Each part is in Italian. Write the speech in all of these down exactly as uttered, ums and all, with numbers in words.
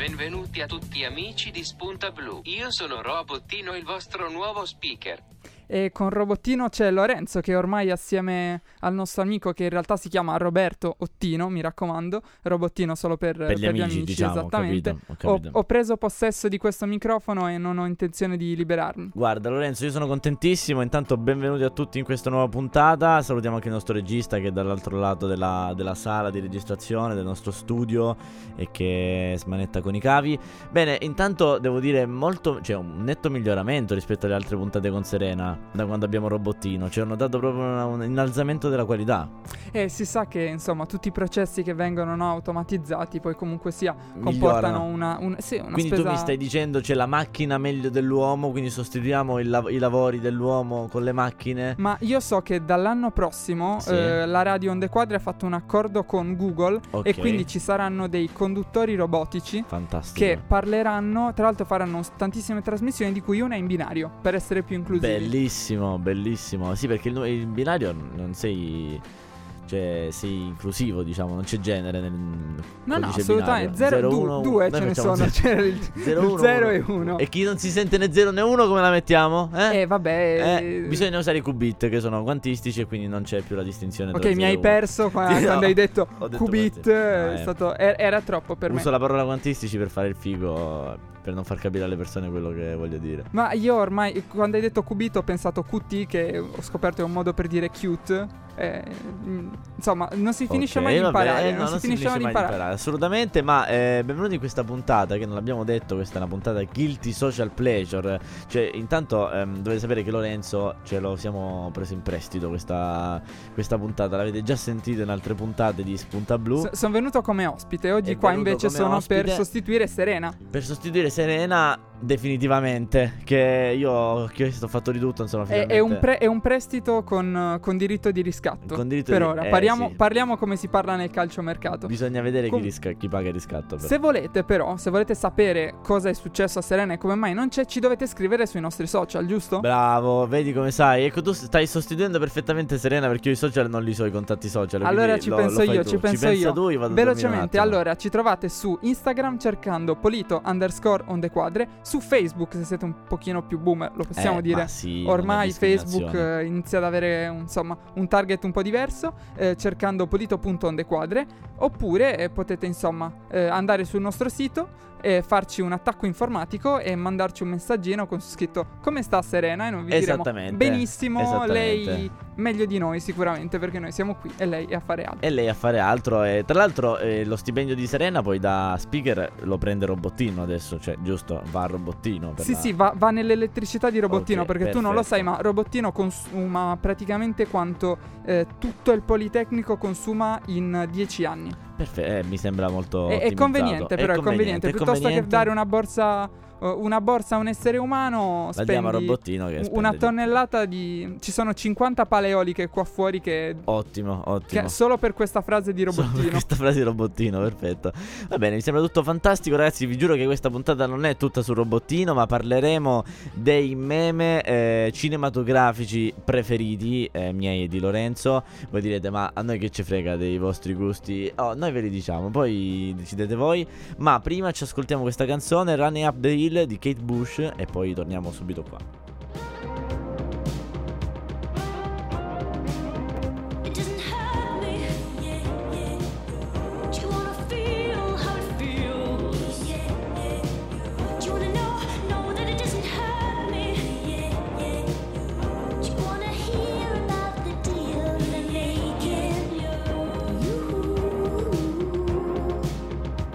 Benvenuti a tutti amici di Spunta Blu. Io sono Robottino, il vostro nuovo speaker. E con Robottino c'è Lorenzo, che ormai assieme al nostro amico, che in realtà si chiama Roberto Ottino, mi raccomando, Robottino solo per, per gli per amici, gli amici, diciamo, esattamente. Ho, capito, ho, capito. Ho, ho preso possesso di questo microfono e non ho intenzione di liberarmi. Guarda Lorenzo, io sono contentissimo. Intanto benvenuti a tutti in questa nuova puntata. Salutiamo anche il nostro regista, che è dall'altro lato della, della sala di registrazione del nostro studio e che smanetta con i cavi. Bene, intanto devo dire molto, cioè un netto miglioramento rispetto alle altre puntate con Serena, da quando abbiamo Robottino. Ci hanno dato proprio una, un innalzamento della qualità. E si sa che insomma tutti i processi che vengono no, automatizzati poi comunque sia comportano una, un, sì, una quindi spesa. tu mi stai dicendo c'è la macchina meglio dell'uomo, quindi sostituiamo il lav- i lavori dell'uomo con le macchine? Ma io so che dall'anno prossimo sì. eh, la Radio Onde Quadre ha fatto un accordo con Google, okay. E quindi ci saranno dei conduttori robotici. Fantastico. Che parleranno, tra l'altro faranno tantissime trasmissioni, di cui una è in binario, per essere più inclusivi. Bellissimo, bellissimo. Sì, perché il, il binario non sei, cioè sei inclusivo, diciamo, non c'è genere nel No, no, codice assolutamente. binario. Zero, du, due ce ne sono. C'era il zero e uno. E chi non si sente né zero né uno, come la mettiamo? Eh, eh vabbè. Eh, bisogna usare i qubit, che sono quantistici, e quindi non c'è più la distinzione. Ok, tra mi hai uno. perso qua, sì, quando no, hai detto detto qubit. no, È eh. stato, era, era troppo per Uso me. Uso la parola quantistici per fare il figo, per non far capire alle persone quello che voglio dire. Ma io ormai, quando hai detto qubit, ho pensato Q T, che ho scoperto è un modo per dire cute. Eh, insomma, non si finisce okay, mai di vabbè, imparare. eh, no, non, non si finisce mai di imparare. imparare. Assolutamente. Ma eh, benvenuti in questa puntata, che non l'abbiamo detto, questa è una puntata Guilty Social Pleasure. Cioè, intanto ehm, dovete sapere che Lorenzo ce lo siamo preso in prestito questa, questa puntata. L'avete già sentito in altre puntate di Spunta Blu. S- sono venuto come ospite. Oggi È qua venuto invece come sono ospite. per sostituire Serena. Per sostituire Serena, definitivamente. Che io ho chiesto, ho fatto di tutto, insomma, È, è, un, pre- è un prestito con, con diritto di riscatto. Con diritto per di- ora eh, parliamo, sì. parliamo come si parla nel calciomercato. Bisogna vedere Com- chi, risca- chi paga il riscatto, però. Se volete però, se volete sapere cosa è successo a Serena e come mai non c'è, ci dovete scrivere sui nostri social, giusto? Bravo, vedi come sai. Ecco, tu stai sostituendo perfettamente Serena, perché io i social non li so, i contatti social. Allora ci lo, penso lo fai io, tu. ci penso ci pensa io. tu, io vado Velocemente, allora ci trovate su Instagram cercando Polito underscore Onde Quadre. Su Facebook, se siete un pochino più boomer, lo possiamo eh, dire. Ma sì, Ormai Facebook eh, inizia ad avere un, insomma un target un po' diverso, eh, cercando polito.ondequadre. Oppure eh, potete insomma eh, andare sul nostro sito e farci un attacco informatico e mandarci un messaggino con su scritto come sta Serena, e noi vi diremo benissimo, esattamente. Lei meglio di noi sicuramente, perché noi siamo qui e lei è a fare altro. E lei a fare altro. E tra l'altro eh, lo stipendio di Serena poi da speaker lo prende Robottino adesso, cioè giusto, va a Robottino per Sì la... sì, va, va nell'elettricità di Robottino, okay, perché perfetto. tu non lo sai, ma Robottino consuma praticamente quanto eh, tutto il Politecnico consuma in dieci anni. Perfetto, eh, mi sembra molto È, è conveniente, però è conveniente, è piuttosto conveniente. che dare una borsa uh, una borsa a un essere umano, la spendi diamo a Robottino che una spende tonnellata di... Ci sono cinquanta pale eoliche qua fuori che... Ottimo, ottimo. Che solo per questa frase di Robottino. Solo per questa frase di Robottino, perfetto. Va bene, mi sembra tutto fantastico, ragazzi. Vi giuro che questa puntata non è tutta su Robottino, ma parleremo dei meme eh, cinematografici preferiti, eh, miei e di Lorenzo. Voi direte, ma a noi che ci frega dei vostri gusti? Oh, noi ve li diciamo, poi decidete voi. Ma prima ci ascoltiamo questa canzone, Running Up the Hill di Kate Bush, e poi torniamo subito qua.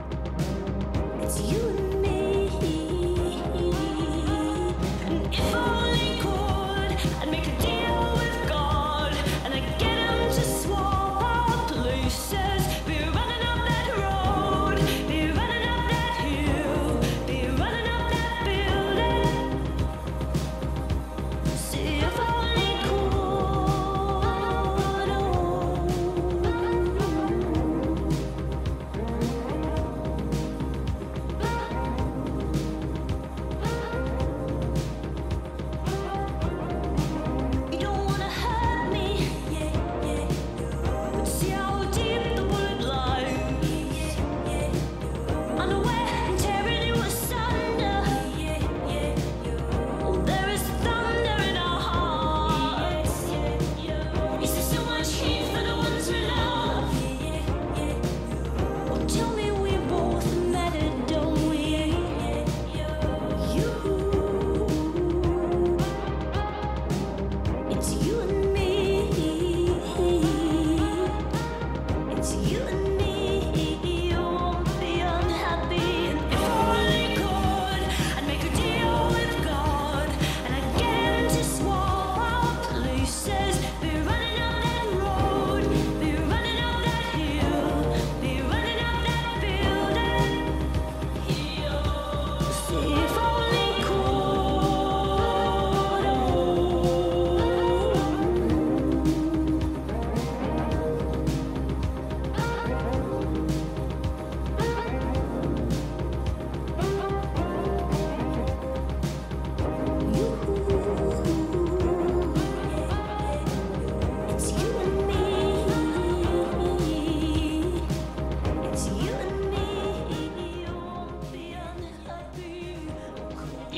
It's you and me. If I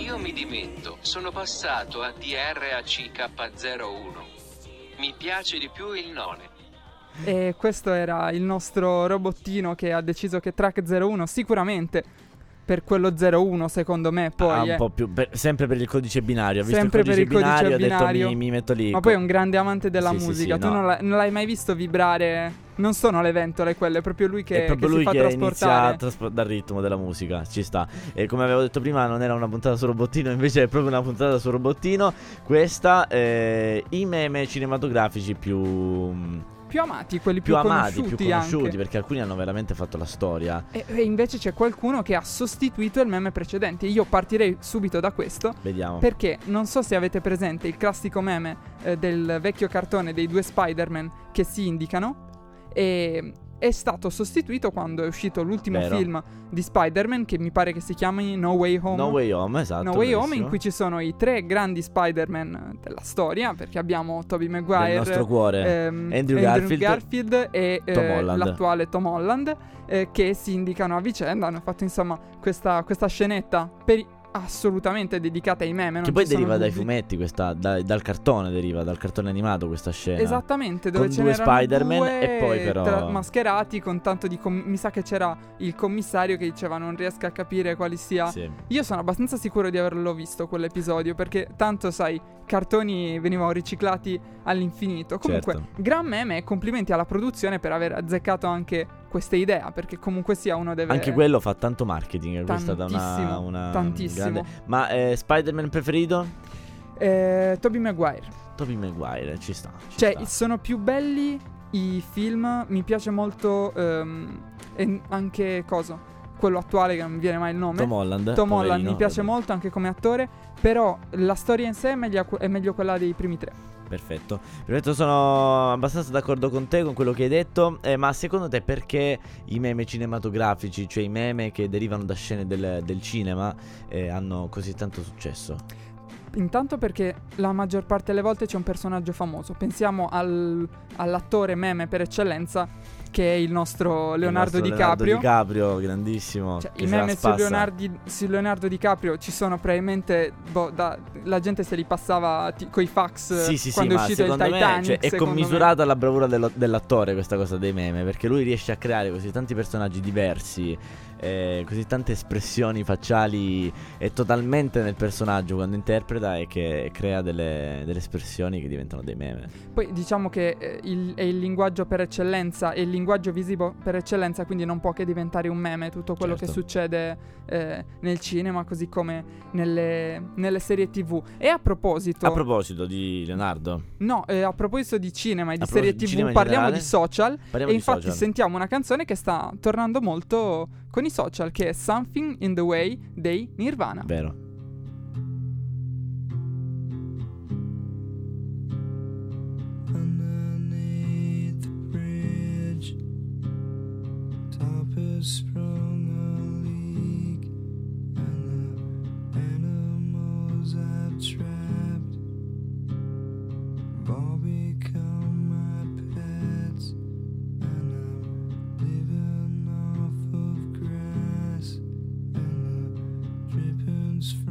Io mi dimetto, sono passato a D R A C K zero uno. Mi piace di più il nome. E questo era il nostro robottino che ha deciso che track zero uno sicuramente per quello zero uno secondo me poi ah, è un po' più per, sempre per il codice binario. Ha visto sempre il codice per il codice binario, binario, ha detto mi, mi metto lì. ma poi è un grande amante della sì, sì, musica. sì, tu no. non, l'hai, non l'hai mai visto vibrare? Non sono le ventole quelle, è proprio lui che, è proprio che lui si fa che inizia trasportare a traspo- dal ritmo della musica. Ci sta. E come avevo detto prima, non era una puntata su robottino, invece è proprio una puntata su robottino. Questa eh, i meme cinematografici più più amati, quelli più, più amati, conosciuti, più conosciuti, anche. perché alcuni hanno veramente fatto la storia. E, e invece c'è qualcuno che ha sostituito il meme precedente. Io partirei subito da questo. Vediamo. Perché non so se avete presente il classico meme eh, del vecchio cartone dei due Spider-Man che si indicano. E è stato sostituito quando è uscito l'ultimo Vero. film di Spider-Man, che mi pare che si chiami No Way Home. No Way Home, esatto. No Way Home, bravissimo. in cui ci sono i tre grandi Spider-Man della storia, perché abbiamo Tobey Maguire, Del nostro cuore. ehm, Andrew Garfield, Garfield e eh, Tom Holland. l'attuale Tom Holland, eh, che si indicano a vicenda. Hanno fatto insomma questa, questa scenetta per, assolutamente dedicata ai meme. Non Che poi ci sono deriva dai dubbi. fumetti, questa, da- dal cartone deriva, dal cartone animato questa scena. Esattamente, dove Con ce due n'erano Spider-Man due e poi però- tra- mascherati con tanto di com- mi sa che c'era il commissario che diceva non riesco a capire quali sia. Sì. Io sono abbastanza sicuro di averlo visto quell'episodio, perché tanto sai, cartoni venivano riciclati all'infinito. Comunque, Certo. gran meme e complimenti alla produzione per aver azzeccato anche questa idea, perché comunque sia uno deve Anche quello fa tanto marketing. Questa è stata una, Tantissimo, una tantissimo. grande- Ma eh, Spider-Man preferito? eh, Tobey Maguire. Tobey Maguire, ci sta. Ci Cioè, sta. sono più belli i film. Mi piace molto ehm, e anche cosa? Quello attuale che non mi viene mai il nome. Tom Holland. Tom Holland poverino, mi piace vabbè. molto anche come attore. Però la storia in sé è meglio, è meglio quella dei primi tre. Perfetto. Perfetto, sono abbastanza d'accordo con te, con quello che hai detto. eh, Ma secondo te perché i meme cinematografici, cioè i meme che derivano da scene del, del cinema, eh, hanno così tanto successo? Intanto perché la maggior parte delle volte c'è un personaggio famoso. Pensiamo al- all'attore meme per eccellenza, che è il nostro Leonardo, Il nostro DiCaprio. Leonardo DiCaprio, grandissimo. Cioè, che i se la meme su spassa. Leonardo, su Leonardo DiCaprio ci sono probabilmente boh, da- la gente se li passava ti- coi fax Sì, sì, sì, quando è ma uscito il secondo me, Titanic. cioè, è secondo me. commisurata alla bravura dello- dell'attore questa cosa dei meme, perché lui riesce a creare così tanti personaggi diversi, eh, così tante espressioni facciali, è totalmente nel personaggio quando interpreta e che crea delle, delle espressioni che diventano dei meme. Poi diciamo che eh, il- è il linguaggio per eccellenza, è il linguaggio visivo per eccellenza, quindi non può che diventare un meme tutto quello Certo. che succede eh, nel cinema, così come nelle, nelle serie tivù. E a proposito, A proposito di Leonardo, no, eh, a proposito di cinema e di A serie proposito di tivù, cinema in parliamo generale, di social. parliamo E di infatti social. sentiamo una canzone che sta tornando molto con i social, che è Something in the Way dei Nirvana. Vero. Underneath the bridge, top has sprung a leak, and the animals I've trapped have all become my pets, and I'm living off of grass, and the drippings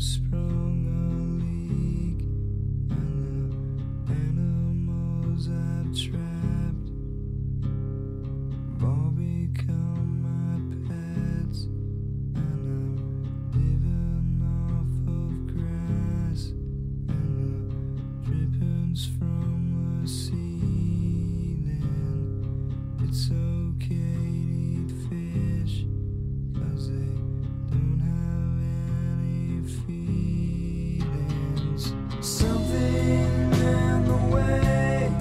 has sprung a leak, and the animals I've trapped have all become my pets, and I'm living off of grass and the drippings from the ceiling. It's okay to eat fish, 'cause they don't have any feelings. Something in the way,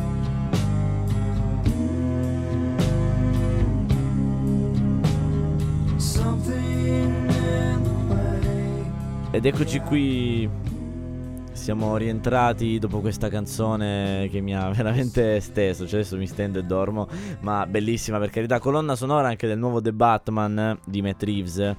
something in the way. Ed eccoci qui, siamo rientrati dopo questa canzone che mi ha veramente steso, cioè adesso mi stendo e dormo, ma bellissima, per carità, colonna sonora anche del nuovo The Batman di Matt Reeves,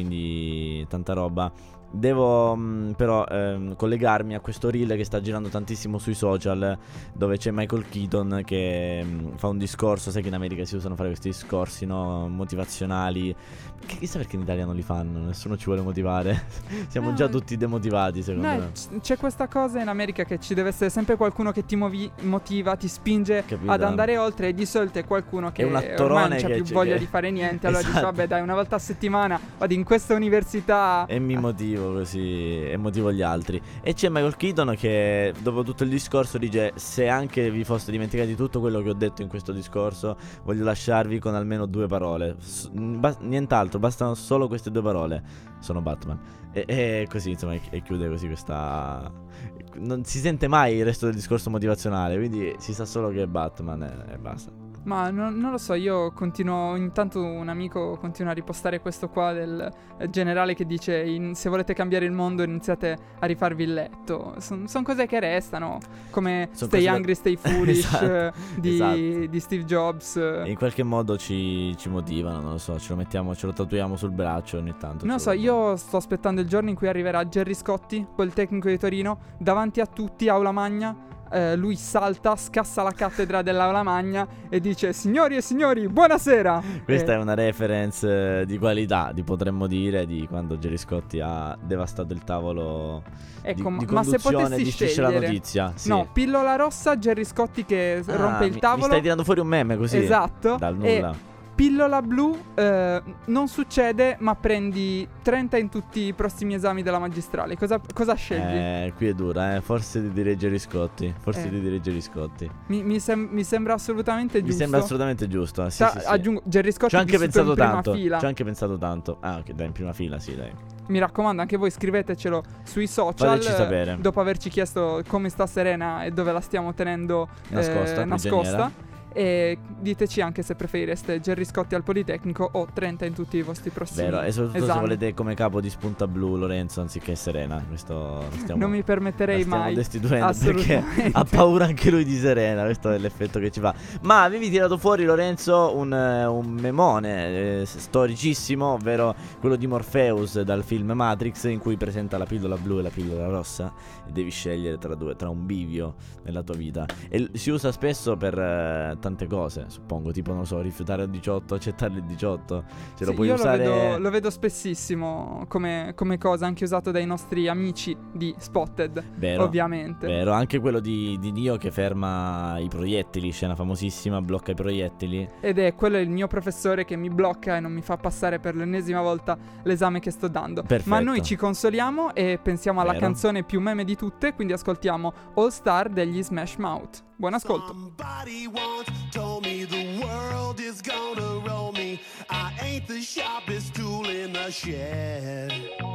quindi tanta roba. Devo mh, però ehm, collegarmi a questo reel che sta girando tantissimo sui social, dove c'è Michael Keaton che mh, fa un discorso. Sai che in America si usano fare questi discorsi, no, motivazionali, che chissà perché in Italia non li fanno, nessuno ci vuole motivare. Siamo No, già tutti demotivati, secondo No, me. c- c'è questa cosa in America che ci deve essere sempre qualcuno che ti movi- motiva, ti spinge Capito? ad andare oltre, e di solito è qualcuno che È un ormai attorone non c'ha che più c'è- voglia che- di fare niente, allora dici Esatto. vabbè dai, una volta a settimana vado in questa università. E mi motivo così, e motivo gli altri. E c'è Michael Keaton che dopo tutto il discorso dice: se anche vi foste dimenticati tutto quello che ho detto in questo discorso, voglio lasciarvi con almeno due parole. S- bas- nient'altro, bastano solo queste due parole: sono Batman. E, e così insomma, e, e chiude così questa... Non si sente mai il resto del discorso motivazionale, quindi si sa solo che è Batman e, e basta. Ma non, non lo so, io continuo, intanto un amico continua a ripostare questo qua del eh, generale che dice in- se volete cambiare il mondo iniziate a rifarvi il letto. Sono cose che restano, come Son Stay cose da- Hungry, Stay Foolish Esatto, eh, di, esatto. di Steve Jobs. E in qualche modo ci, ci motivano, non lo so, ce lo mettiamo, ce lo tatuiamo sul braccio ogni tanto. Non lo ce so, lo- io sto aspettando il giorno in cui arriverà Gerry Scotti, Politecnico di Torino, davanti a tutti, aula magna. Eh, lui salta, scassa la cattedra dell'aula magna e dice: signori e signori, buonasera. Questa Eh, è una reference eh, di qualità, di potremmo dire, di quando Gerry Scotti ha devastato il tavolo Ecco, di, di ma se conduzione potessi di Striscia la scegliere- Notizia. Sì. No, pillola rossa, Gerry Scotti che Ah, rompe il mi- tavolo. Mi stai tirando fuori un meme così? Esatto. Dal E nulla. pillola blu, eh, non succede, ma prendi trenta in tutti i prossimi esami della magistrale. Cosa, cosa scegli? Eh, qui è dura, eh. Forse ti direi Gerry Scotti. Forse Eh. ti direi Gerry Scotti. Mi, mi sem- mi sembra assolutamente Mi giusto. sembra assolutamente giusto. eh, Sì, Tra- sì, sì. Aggiungo, Gerry Scotti Ci ho anche vissuto in pensato prima tanto. fila. Ci ho anche pensato tanto. Ah, ok, dai, in prima fila, sì, dai. Mi raccomando, anche voi scrivetecelo sui social. Fateci sapere. Dopo averci chiesto come sta Serena e dove la stiamo tenendo eh, Nascosta, nascosta. prigioniera. E diteci anche se preferireste Gerry Scotti al Politecnico o trenta in tutti i vostri prossimi Vero, e soprattutto esami. se volete come capo di spunta blu Lorenzo anziché Serena. Questo lo stiamo, Non mi permetterei la stiamo mai. destituendo perché Assolutamente. ha paura anche lui di Serena. Questo è l'effetto che ci fa. Ma avevi tirato fuori, Lorenzo, un, eh, un memone eh, storicissimo, ovvero quello di Morpheus dal film Matrix, in cui presenta la pillola blu e la pillola rossa e devi scegliere tra due, tra un bivio nella tua vita. E l- si usa spesso per eh, tante cose, suppongo, tipo non lo so, rifiutare il diciotto, accettare il diciotto. Ce lo Sì, puoi io usare. lo, vedo, lo vedo spessissimo come, come cosa, anche usato dai nostri amici di Spotted, Vero. ovviamente. Vero, anche quello di, di Dio che ferma i proiettili, scena famosissima, blocca i proiettili. Ed è quello il mio professore che mi blocca e non mi fa passare per l'ennesima volta l'esame che sto dando. Perfetto. Ma noi ci consoliamo e pensiamo alla Vero. canzone più meme di tutte, quindi ascoltiamo All Star degli Smash Mouth. Buon ascolto. Somebody once told me the world is gonna roll me. I ain't the sharpest tool in the shed.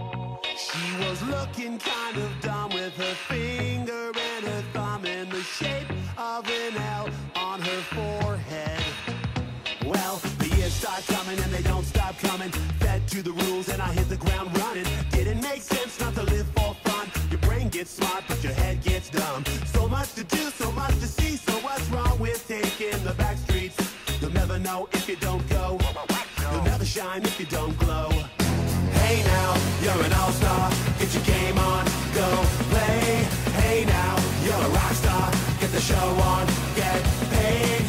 She was looking kind of dumb with her finger and her thumb in the shape of an L on her forehead. Well, the years start coming and they don't stop coming. Fed to the rules and I hit the ground running. Didn't make sense not to live for fun. Your brain gets smart but your head gets dumb. So much to do, so much to see. So what's wrong with taking the back streets? You'll never know if you don't go. You'll never shine if you don't glow. Hey now, you're an all-star. Get your game on, go play. Hey now, you're a rock star. Get the show on, get paid.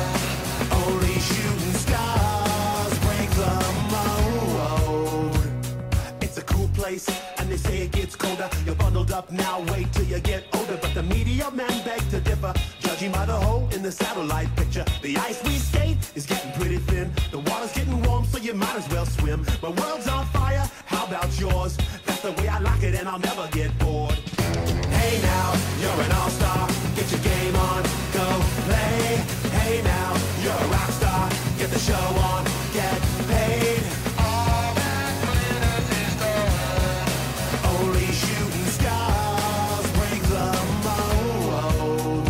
Only shooting stars break the mold. ice, and they say it gets colder. You're bundled up now, wait till you get older. But the media men beg to differ, judging by the hole in the satellite picture. The ice we skate is getting pretty thin. The water's getting warm, so you might as well swim. My world's on fire, how about yours? That's the way I like it, and I'll never get bored. Hey now, you're an all-star. Get your game on, go play. Hey now, you're a rock star. Get the show on, get paid. All that glitters is gold. Only shooting stars break the mold.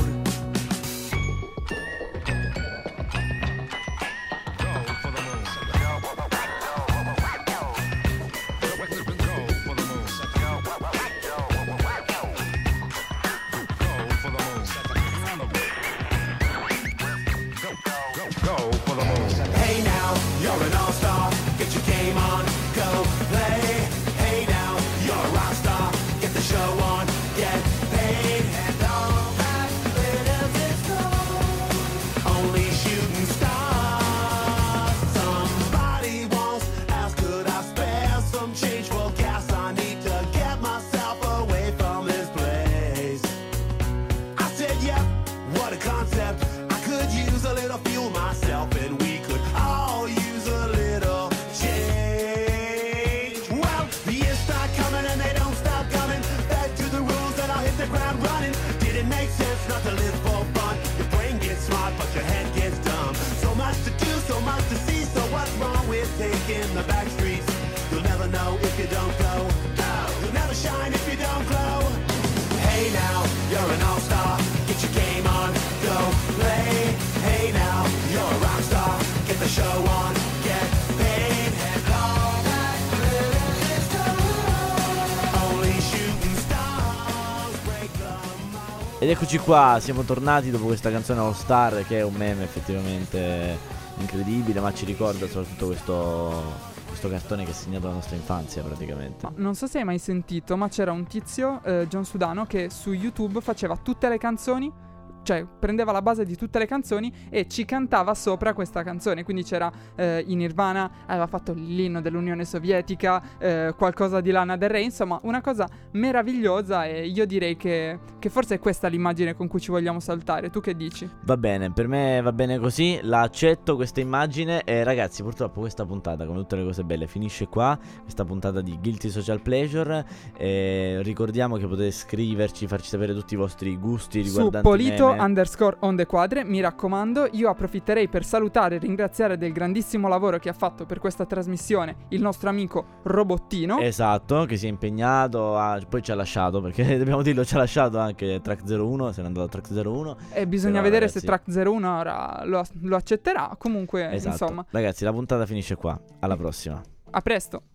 Go for the moon. Go for the moon. Go for the moon. Go for the moon. Hey now, you're an all-star. Get your game on, go play. Hey now, you're a rock star. Get the show on, get paid. And all that glitters is gold. Only shooting stars. Somebody once asked, could I spare some change for gas? I need to get myself away from this place. I said, yep, what a concept. I could use a little fuel myself, and we could all use a little change. Well, the years start coming and they don't stop coming. Back to the rules and I'll hit the ground running. Did it make sense not to live for fun? Your brain gets smart, but your head gets dumb. So much to do, so much to see. So what's wrong with taking the back streets? You'll never know if you don't go. No, you'll never shine if you don't glow. Hey now, you're an all-star. Get your game on, go play. Hey now, you're a rock star. Get the show on, get paid. And all that glitters is gold. Only shooting stars break the mold. Ed eccoci qua, siamo tornati dopo questa canzone All Star, che è un meme effettivamente incredibile, ma ci ricorda soprattutto questo questo cartone che ha segnato la nostra infanzia praticamente. Ma non so se hai mai sentito, ma c'era un tizio, eh, John Sudano, che su YouTube faceva tutte le canzoni, cioè prendeva la base di tutte le canzoni e ci cantava sopra questa canzone. Quindi c'era eh, in Nirvana, aveva fatto l'inno dell'Unione Sovietica, eh, qualcosa di Lana Del Rey, insomma una cosa meravigliosa. E io direi che, che forse è questa l'immagine con cui ci vogliamo saltare. Tu che dici? Va bene, per me va bene così, la accetto questa immagine. E ragazzi, purtroppo questa puntata, come tutte le cose belle, finisce qua. Questa puntata di Guilty Social Pleasure. E ricordiamo che potete scriverci, farci sapere tutti i vostri gusti Su riguardanti Polito meme. underscore on the quadre. Mi raccomando, io approfitterei per salutare e ringraziare del grandissimo lavoro che ha fatto per questa trasmissione il nostro amico Robottino. Esatto, che si è impegnato a... poi ci ha lasciato, perché dobbiamo dirlo, ci ha lasciato anche Track zero uno, se n'è andato a Track zero uno. E bisogna Però, vedere ragazzi, se Track zero uno ora lo, lo accetterà. Comunque, esatto. insomma, Ragazzi, la puntata finisce qua. Alla prossima. a presto.